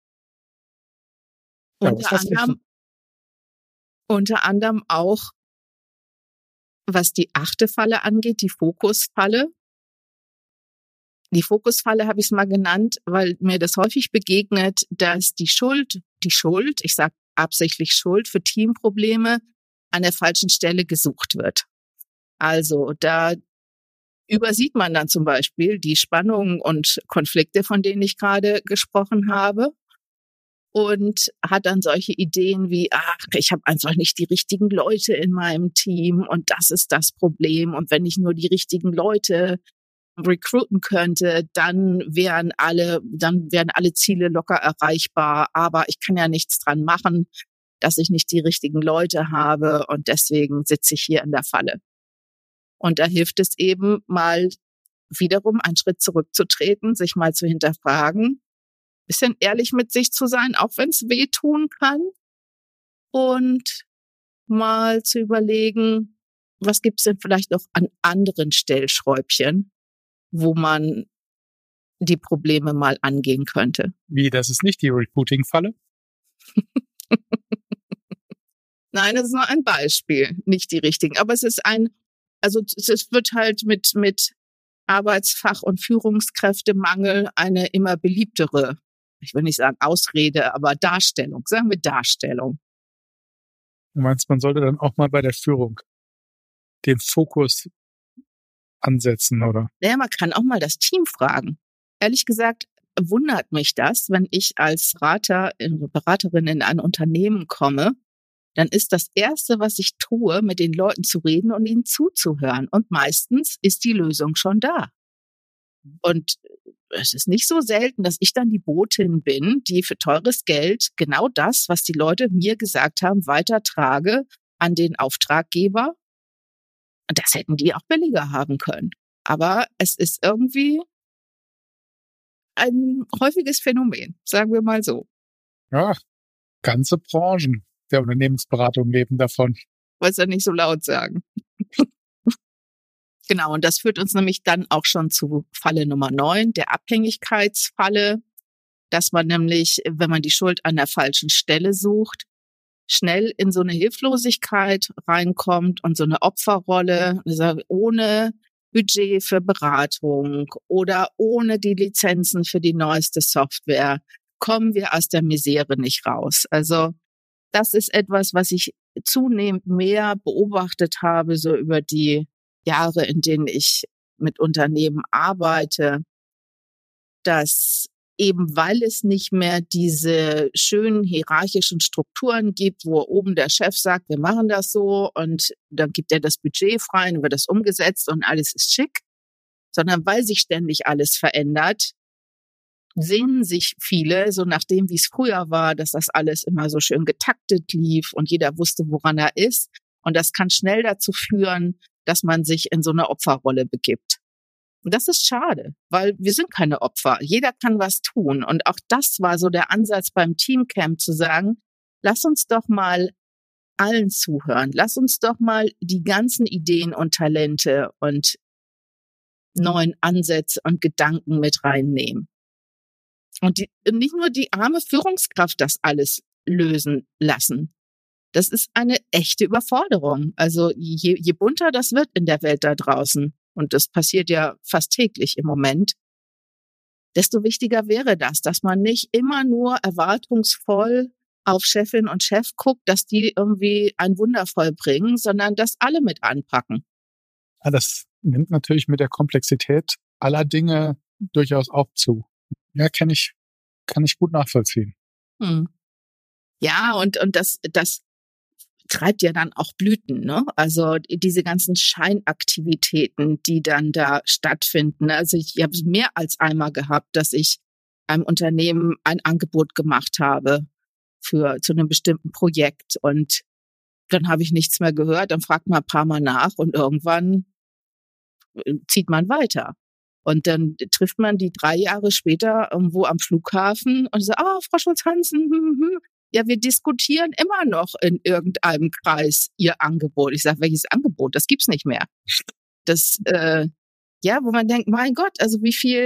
Ja, unter, anderem, unter anderem auch, was die achte Falle angeht, die Fokusfalle. Die Fokusfalle habe ich es mal genannt, weil mir das häufig begegnet, dass die Schuld, die Schuld, ich sage absichtlich Schuld für Teamprobleme an der falschen Stelle gesucht wird. Also da übersieht man dann zum Beispiel die Spannungen und Konflikte, von denen ich gerade gesprochen habe, und hat dann solche Ideen wie, ach, ich habe einfach nicht die richtigen Leute in meinem Team und das ist das Problem. Und wenn ich nur die richtigen Leute recruiten könnte, dann wären alle, dann wären alle Ziele locker erreichbar. Aber ich kann ja nichts dran machen, dass ich nicht die richtigen Leute habe und deswegen sitze ich hier in der Falle. Und da hilft es eben mal wiederum einen Schritt zurückzutreten, sich mal zu hinterfragen, bisschen ehrlich mit sich zu sein, auch wenn es weh tun kann, und mal zu überlegen, was gibt es denn vielleicht noch an anderen Stellschräubchen, wo man die Probleme mal angehen könnte. Wie, das ist nicht die Recruiting-Falle? Nein, das ist nur ein Beispiel, nicht die richtigen. Aber es ist ein, also es wird halt mit, mit Arbeitsfach- und Führungskräftemangel eine immer beliebtere, ich will nicht sagen Ausrede, aber Darstellung, sagen wir Darstellung. Du meinst, man sollte dann auch mal bei der Führung den Fokus ansetzen, oder? Ja, man kann auch mal das Team fragen. Ehrlich gesagt wundert mich das, wenn ich als Berater, Beraterin in ein Unternehmen komme, dann ist das Erste, was ich tue, mit den Leuten zu reden und ihnen zuzuhören. Und meistens ist die Lösung schon da. Und es ist nicht so selten, dass ich dann die Botin bin, die für teures Geld genau das, was die Leute mir gesagt haben, weitertrage an den Auftraggeber. Und das hätten die auch billiger haben können. Aber es ist irgendwie ein häufiges Phänomen, sagen wir mal so. Ja, ganze Branchen der Unternehmensberatung leben davon. Wollt's ja nicht so laut sagen. Genau, und das führt uns nämlich dann auch schon zu Falle Nummer neun, der Abhängigkeitsfalle, dass man nämlich, wenn man die Schuld an der falschen Stelle sucht, schnell in so eine Hilflosigkeit reinkommt und so eine Opferrolle, also ohne Budget für Beratung oder ohne die Lizenzen für die neueste Software kommen wir aus der Misere nicht raus. Also das ist etwas, was ich zunehmend mehr beobachtet habe, so über die Jahre, in denen ich mit Unternehmen arbeite, dass eben weil es nicht mehr diese schönen hierarchischen Strukturen gibt, wo oben der Chef sagt, wir machen das so und dann gibt er das Budget frei und wird das umgesetzt und alles ist schick, sondern weil sich ständig alles verändert, sehnen sich viele, so nach dem, wie es früher war, dass das alles immer so schön getaktet lief und jeder wusste, woran er ist. Und das kann schnell dazu führen, dass man sich in so eine Opferrolle begibt. Und das ist schade, weil wir sind keine Opfer. Jeder kann was tun. Und auch das war so der Ansatz beim Teamcamp, zu sagen, lass uns doch mal allen zuhören. Lass uns doch mal die ganzen Ideen und Talente und neuen Ansätze und Gedanken mit reinnehmen. Und die, nicht nur die arme Führungskraft das alles lösen lassen. Das ist eine echte Überforderung. Also je, je bunter das wird in der Welt da draußen, und das passiert ja fast täglich im Moment, desto wichtiger wäre das, dass man nicht immer nur erwartungsvoll auf Chefin und Chef guckt, dass die irgendwie ein Wunder vollbringen, sondern dass alle mit anpacken. Ja, das nimmt natürlich mit der Komplexität aller Dinge durchaus auch zu. Ja, kenn ich, kann ich gut nachvollziehen. Hm. Ja, und, und das, das treibt ja dann auch Blüten, ne? Also diese ganzen Scheinaktivitäten, die dann da stattfinden. Also ich, ich habe es mehr als einmal gehabt, dass ich einem Unternehmen ein Angebot gemacht habe für zu einem bestimmten Projekt und dann habe ich nichts mehr gehört, dann fragt man ein paar Mal nach und irgendwann zieht man weiter. Und dann trifft man die drei Jahre später irgendwo am Flughafen und sagt, ah, Frau Schulz-Hansen, hm, hm. Ja, wir diskutieren immer noch in irgendeinem Kreis Ihr Angebot. Ich sage, welches Angebot? Das gibt's nicht mehr. Das, äh, ja, wo man denkt, mein Gott, also wie viel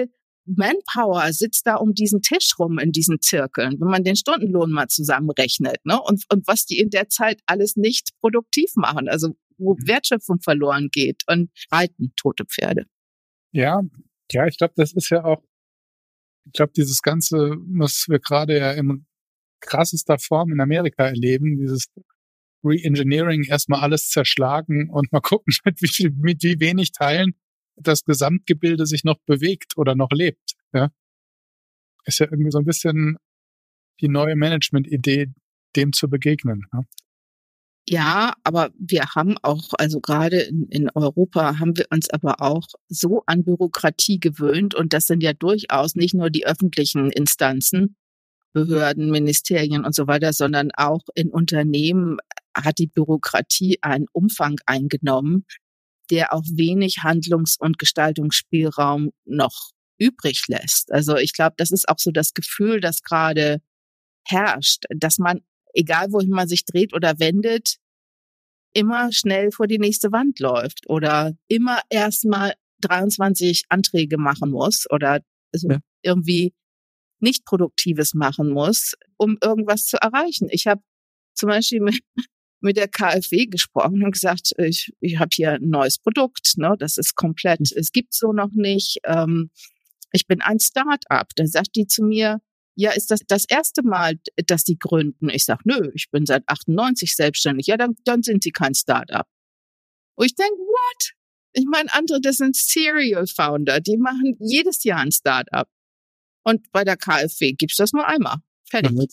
Manpower sitzt da um diesen Tisch rum in diesen Zirkeln, wenn man den Stundenlohn mal zusammenrechnet, ne? Und, und was die in der Zeit alles nicht produktiv machen, also wo Wertschöpfung verloren geht und reiten tote Pferde. Ja, ja, ich glaube, das ist ja auch, ich glaube, dieses Ganze, was wir gerade ja in krassester Form in Amerika erleben, dieses Re-Engineering, erstmal alles zerschlagen und mal gucken, mit wie, mit wie wenig Teilen das Gesamtgebilde sich noch bewegt oder noch lebt. Ja, ist ja irgendwie so ein bisschen die neue Management-Idee, dem zu begegnen. Ja, ja, aber wir haben auch, also gerade in, in Europa haben wir uns aber auch so an Bürokratie gewöhnt und das sind ja durchaus nicht nur die öffentlichen Instanzen, Behörden, Ministerien und so weiter, sondern auch in Unternehmen hat die Bürokratie einen Umfang eingenommen, der auch wenig Handlungs- und Gestaltungsspielraum noch übrig lässt. Also ich glaube, das ist auch so das Gefühl, das gerade herrscht, dass man, egal wohin man sich dreht oder wendet, immer schnell vor die nächste Wand läuft oder immer erstmal dreiundzwanzig Anträge machen muss oder also ja. irgendwie nicht Produktives machen muss, um irgendwas zu erreichen. Ich habe zum Beispiel mit, mit der K f W gesprochen und gesagt, ich, ich habe hier ein neues Produkt, ne, das ist komplett, mhm. es gibt so noch nicht. Ähm, ich bin ein Start-up. Dann sagt die zu mir, ja, ist das das erste Mal, dass die gründen? Ich sag, nö, ich bin seit achtundneunzig selbstständig. Ja, dann, dann sind sie kein Start-up. Und ich denke, what? Ich meine, andere, das sind Serial-Founder, die machen jedes Jahr ein Start-up. Und bei der K f W gibt's das nur einmal. Fertig. Mhm.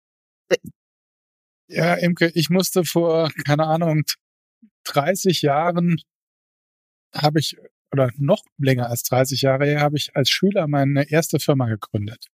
Ja, Imke, ich musste vor, keine Ahnung, dreißig Jahren habe ich, oder noch länger als dreißig Jahre her, habe ich als Schüler meine erste Firma gegründet.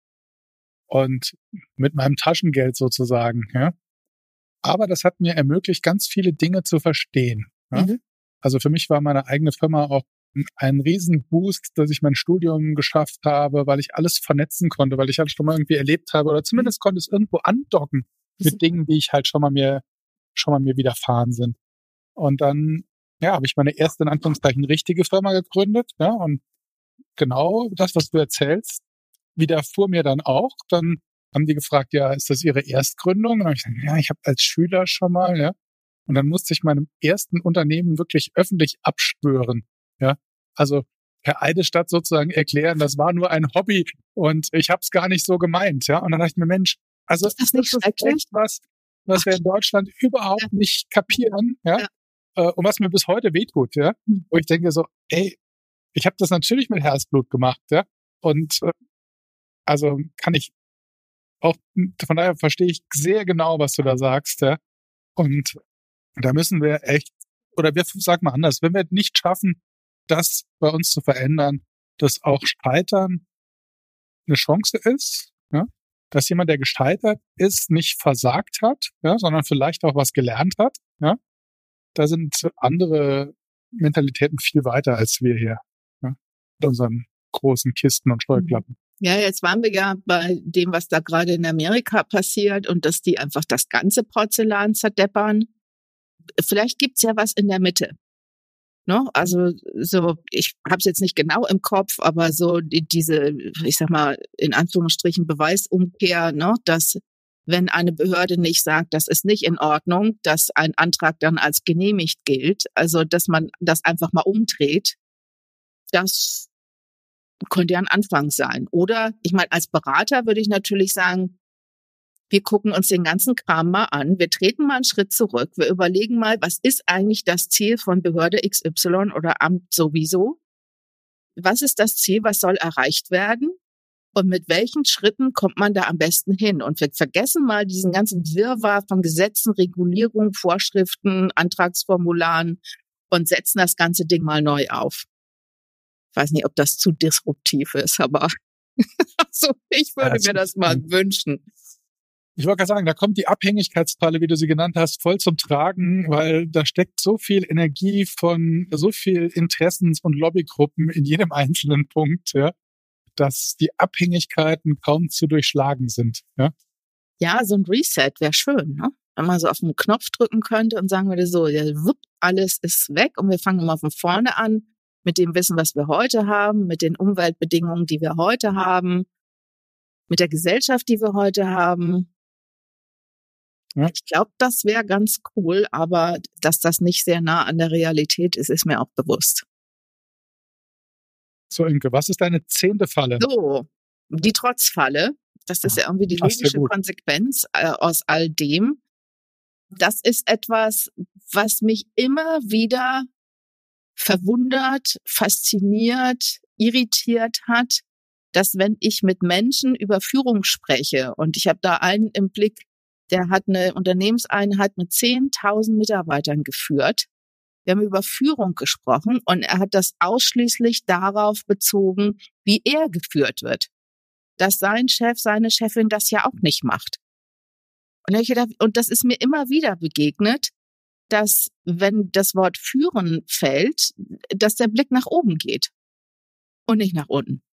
Und mit meinem Taschengeld sozusagen, ja. Aber das hat mir ermöglicht, ganz viele Dinge zu verstehen. Ja? Mhm. Also für mich war meine eigene Firma auch ein Riesenboost, dass ich mein Studium geschafft habe, weil ich alles vernetzen konnte, weil ich halt schon mal irgendwie erlebt habe oder zumindest konnte es irgendwo andocken mit Dingen, die ich halt schon mal mir schon mal mir widerfahren sind. Und dann, ja, habe ich meine erste in Anführungszeichen richtige Firma gegründet, ja, und genau das, was du erzählst, widerfuhr mir dann auch. Dann haben die gefragt, ja, ist das Ihre Erstgründung? Und dann habe ich gesagt, ja, ich habe als Schüler schon mal, ja. Und dann musste ich meinem ersten Unternehmen wirklich öffentlich abschwören, ja. Also per Eidesstadt sozusagen erklären, das war nur ein Hobby und ich habe es gar nicht so gemeint, ja. Und dann dachte ich mir, Mensch, also ist das, nicht das ist echt was, was wir in Deutschland überhaupt ja. nicht kapieren, ja. ja. Äh, und was mir bis heute wehtut, ja. Mhm. Wo ich denke so, ey, ich habe das natürlich mit Herzblut gemacht, ja. Und äh, also kann ich auch, von daher verstehe ich sehr genau, was du da sagst, ja. Und da müssen wir echt, oder wir sagen mal anders, wenn wir nicht schaffen, das bei uns zu verändern, dass auch Scheitern eine Chance ist, ja, dass jemand, der gescheitert ist, nicht versagt hat, ja, sondern vielleicht auch was gelernt hat, ja, da sind andere Mentalitäten viel weiter als wir hier, ja, mit unseren großen Kisten und Scheuklappen. Ja, jetzt waren wir ja bei dem, was da gerade in Amerika passiert und dass die einfach das ganze Porzellan zerdeppern. Vielleicht gibt's ja was in der Mitte. Ne? Also so, ich habe es jetzt nicht genau im Kopf, aber so die, diese, ich sag mal, in Anführungsstrichen Beweisumkehr, ne, dass wenn eine Behörde nicht sagt, das ist nicht in Ordnung, dass ein Antrag dann als genehmigt gilt, also dass man das einfach mal umdreht, das könnte ja ein Anfang sein. Oder, ich meine, als Berater würde ich natürlich sagen, wir gucken uns den ganzen Kram mal an, wir treten mal einen Schritt zurück, wir überlegen mal, was ist eigentlich das Ziel von Behörde X Y oder Amt sowieso? Was ist das Ziel, was soll erreicht werden? Und mit welchen Schritten kommt man da am besten hin? Und wir vergessen mal diesen ganzen Wirrwarr von Gesetzen, Regulierungen, Vorschriften, Antragsformularen und setzen das ganze Ding mal neu auf. Ich weiß nicht, ob das zu disruptiv ist, aber also ich würde ja, mir das mal wünschen. Ich wollte gerade sagen, da kommt die Abhängigkeitsfalle, wie du sie genannt hast, voll zum Tragen, weil da steckt so viel Energie von so viel Interessens- und Lobbygruppen in jedem einzelnen Punkt, ja, dass die Abhängigkeiten kaum zu durchschlagen sind. Ja, ja, so ein Reset wäre schön, ne? Wenn man so auf den Knopf drücken könnte und sagen würde so, ja, wupp, alles ist weg und wir fangen mal von vorne an. mit dem Wissen, was wir heute haben, mit den Umweltbedingungen, die wir heute haben, mit der Gesellschaft, die wir heute haben. Ja. Ich glaube, das wäre ganz cool, aber dass das nicht sehr nah an der Realität ist, ist mir auch bewusst. So, Imke, was ist deine zehnte Falle? So, die Trotzfalle. Das ist ja irgendwie die logische Konsequenz äh, aus all dem. Das ist etwas, was mich immer wieder verwundert, fasziniert, irritiert hat, dass wenn ich mit Menschen über Führung spreche, und ich habe da einen im Blick, der hat eine Unternehmenseinheit mit zehntausend Mitarbeitern geführt. Wir haben über Führung gesprochen und er hat das ausschließlich darauf bezogen, wie er geführt wird. Dass sein Chef, seine Chefin das ja auch nicht macht. Und, ich gedacht, und das ist mir immer wieder begegnet, dass wenn das Wort führen fällt, dass der Blick nach oben geht und nicht nach unten.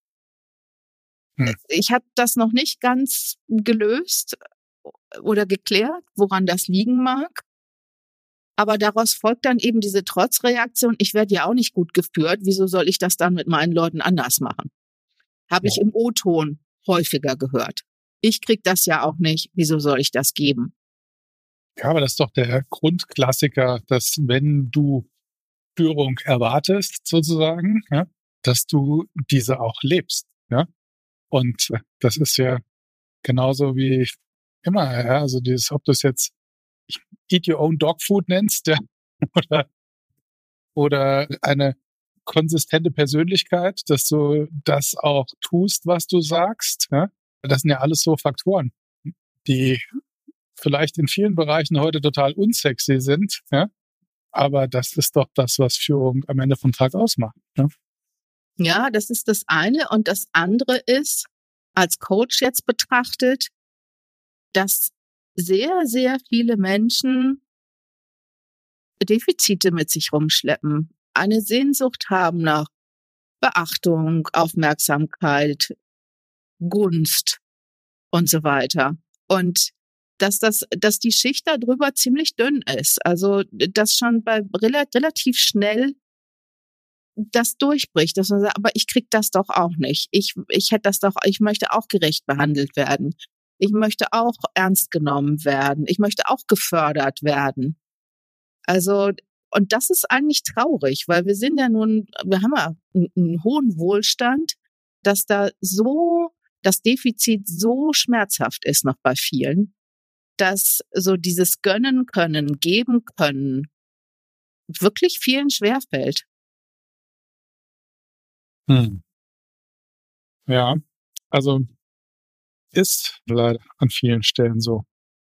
Hm. Ich habe das noch nicht ganz gelöst oder geklärt, woran das liegen mag. Aber daraus folgt dann eben diese Trotzreaktion. Ich werde ja auch nicht gut geführt. Wieso soll ich das dann mit meinen Leuten anders machen? Habe ja. ich im O-Ton häufiger gehört. Ich krieg das ja auch nicht. Wieso soll ich das geben? Ja, aber das ist doch der Grundklassiker, dass wenn du Führung erwartest, sozusagen, ja, dass du diese auch lebst. Ja? Und das ist ja genauso wie immer. Ja? Also dieses, ob du es jetzt Eat Your Own Dog Food nennst, ja, oder, oder eine konsistente Persönlichkeit, dass du das auch tust, was du sagst. Ja? Das sind ja alles so Faktoren, die vielleicht in vielen Bereichen heute total unsexy sind, ja? Aber das ist doch das, was Führung am Ende vom Tag ausmacht. Ja? Ja, das ist das eine. Und das andere ist, als Coach jetzt betrachtet, dass sehr, sehr viele Menschen Defizite mit sich rumschleppen, eine Sehnsucht haben nach Beachtung, Aufmerksamkeit, Gunst und so weiter. Und dass das, dass die Schicht darüber ziemlich dünn ist. Also, dass schon bei relativ schnell das durchbricht, dass man sagt, aber ich krieg das doch auch nicht. Ich, ich hätte das doch, ich möchte auch gerecht behandelt werden. Ich möchte auch ernst genommen werden. Ich möchte auch gefördert werden. Also, und das ist eigentlich traurig, weil wir sind ja nun, wir haben ja einen, einen hohen Wohlstand, dass da so, das Defizit so schmerzhaft ist noch bei vielen, dass so dieses Gönnen können, geben können, wirklich vielen schwerfällt. Hm. Ja, also ist leider an vielen Stellen so.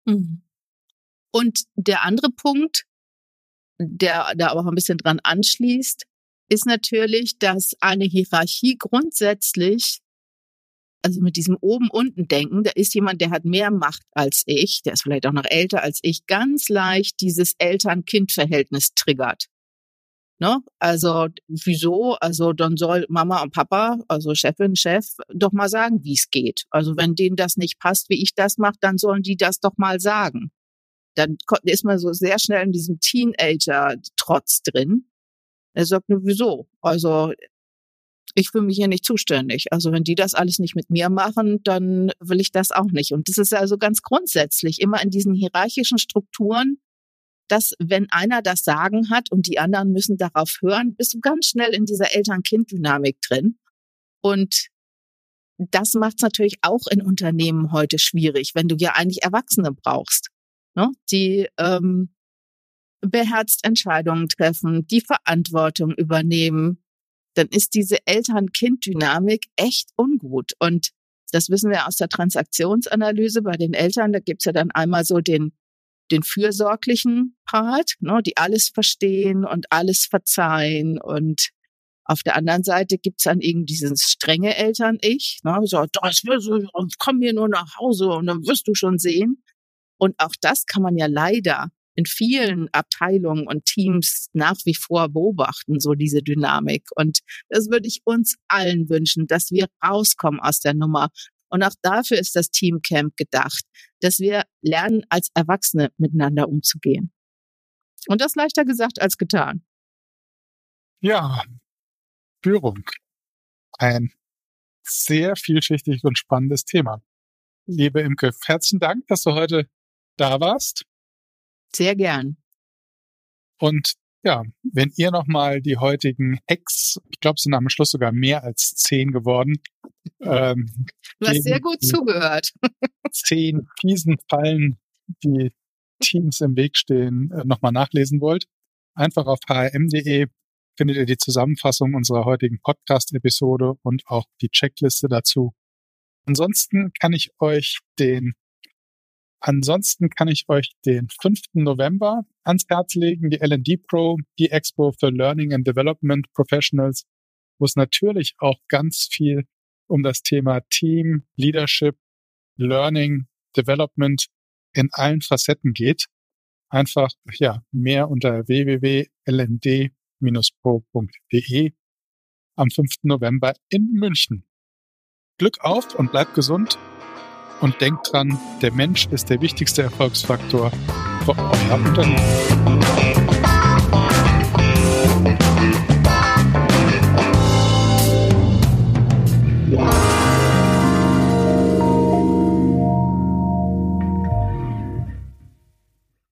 Und der andere Punkt, der da aber auch ein bisschen dran anschließt, ist natürlich, dass eine Hierarchie grundsätzlich, also mit diesem Oben-Unten-Denken, da ist jemand, der hat mehr Macht als ich, der ist vielleicht auch noch älter als ich, ganz leicht dieses Eltern-Kind-Verhältnis triggert. Ne? Also wieso? Also dann soll Mama und Papa, also Chefin, Chef, doch mal sagen, wie es geht. Also wenn denen das nicht passt, wie ich das mache, dann sollen die das doch mal sagen. Dann ist man so sehr schnell in diesem Teenager-Trotz drin. Er sagt nur, wieso? Also ich fühle mich hier nicht zuständig. Also wenn die das alles nicht mit mir machen, dann will ich das auch nicht. Und das ist also ganz grundsätzlich immer in diesen hierarchischen Strukturen, dass wenn einer das Sagen hat und die anderen müssen darauf hören, bist du ganz schnell in dieser Eltern-Kind-Dynamik drin. Und das macht es natürlich auch in Unternehmen heute schwierig, wenn du ja eigentlich Erwachsene brauchst, ne? Die ähm, beherzt Entscheidungen treffen, die Verantwortung übernehmen. Dann ist diese Eltern-Kind-Dynamik echt ungut. Und das wissen wir aus der Transaktionsanalyse bei den Eltern. Da gibt's ja dann einmal so den den fürsorglichen Part, ne, die alles verstehen und alles verzeihen. Und auf der anderen Seite gibt's dann eben dieses strenge Eltern-Ich, ne, so, das wirst du, komm hier nur nach Hause und dann wirst du schon sehen. Und auch das kann man ja leider in vielen Abteilungen und Teams nach wie vor beobachten, so diese Dynamik. Und das würde ich uns allen wünschen, dass wir rauskommen aus der Nummer. Und auch dafür ist das Teamcamp gedacht, dass wir lernen, als Erwachsene miteinander umzugehen. Und das leichter gesagt als getan. Ja, Führung. Ein sehr vielschichtig und spannendes Thema. Liebe Imke, herzlichen Dank, dass du heute da warst. Sehr gern. Und ja, wenn ihr nochmal die heutigen Hacks, ich glaube, es sind am Schluss sogar mehr als zehn geworden. Ähm, du hast sehr gut zugehört. Zehn fiesen Fallen, die Teams im Weg stehen, äh, nochmal nachlesen wollt. Einfach auf h r m punkt d e findet ihr die Zusammenfassung unserer heutigen Podcast-Episode und auch die Checkliste dazu. Ansonsten kann ich euch den Ansonsten kann ich euch den fünften November ans Herz legen, die L and D Pro, die Expo für Learning and Development Professionals, wo es natürlich auch ganz viel um das Thema Team, Leadership, Learning, Development in allen Facetten geht. Einfach, ja, mehr unter w w w punkt l n d dash pro punkt d e am fünften November in München. Glück auf und bleibt gesund. Und denkt dran, der Mensch ist der wichtigste Erfolgsfaktor für euer Unternehmen.